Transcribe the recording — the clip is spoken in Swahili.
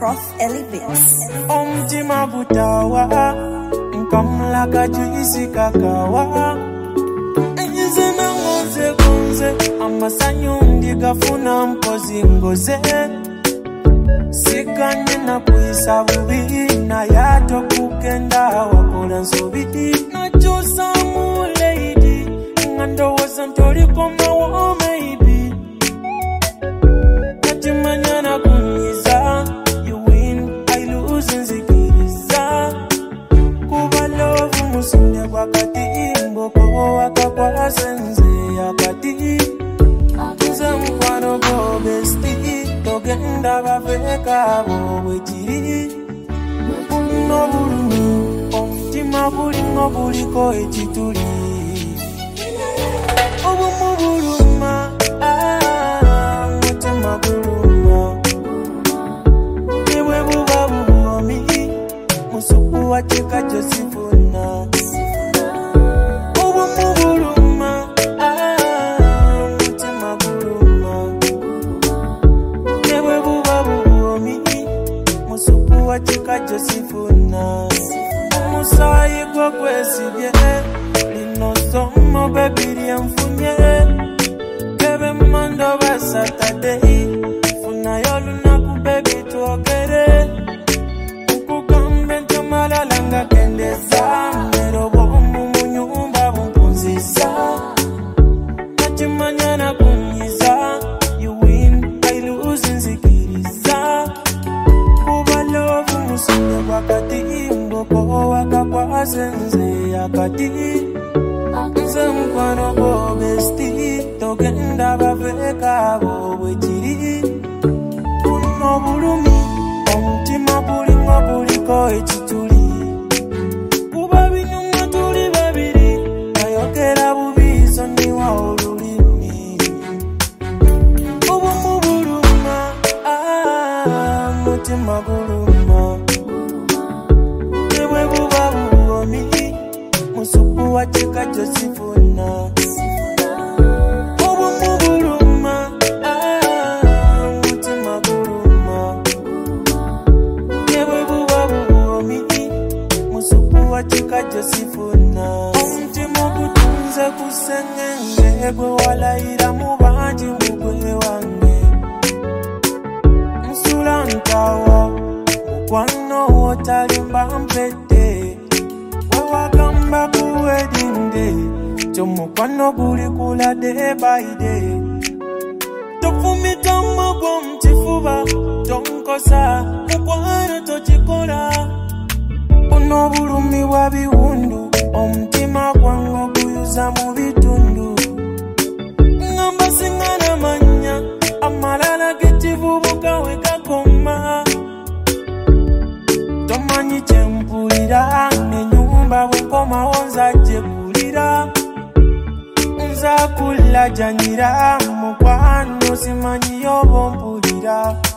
Prof Elivix. Omtima butawa, nkamla kajuisi kakawa. Enzena ngoze gonze, amasanyu ndigafuna mpozi ngoze. Sikanye na kuisa bubi, na yato kukenda wakola nsobiti. Na chosa mu lady, ngando wasantori koma wa maybe. Natimanyana kunyiza, you win, I lose nzikiriza. Kuba love musunde wakati, mboko waka kwa senze yakati. Nze mkwano go besti, togenda bafeka bo wechiri. Uno bulumi, omutima bulingo buliko ekituli. Obumu buluma, mutima buluma. Niwe buba bubomi, musuku wa chika josifuna. Obumu buluma, mutima buluma. Niwe buba bubomi, musuku wa chika josifuna. Musayi kwa kwesibye, lino somo bebiri mfunye. Bebe mando ba Saturday, funa yoluna ku baby tuokere. Ukukambe ntamala langa kendeza, nero bomu munyumba bumpunzisa. Nachimanyana kunyiza, you win, I lose nzikiriza. Kuba love musunde wakati, mboko waka kwa senze yakati. Nze mkwano go besti, togenda bafeka bo wechiri. Uno bulumi, omutima bulingo buliko ekituli. Kuba binyuma tuli babiri, ayokera bubizo niwa olulimi. Obumu buluma, mutima buluma. Niwe buba bubomi, musuku wa chika josifuna. Obumu buluma, mutima buluma. Niwe buba bubomi, musuku wa chika josifuna. Omutima gutunze kusengenge, gwe walayira mu bangi mugwe wange. Nsula ntawa, mukwano wotalimba mpete. Wewagamba ku wedding day, chomukwano guli kula day by day. Tofumita magwa mchifuba, tonkosa, mukwano tochikola. Uno bulumi wa biwundu, omutima gwango guyuza mu bitundu. Ngamba singana manya, amalala gechivubuka wekakoma. Tomanyi chempulira, nenyumba bukoma onza jekulira. Nza kula janyira, mukwano simanyi yobo mpulira.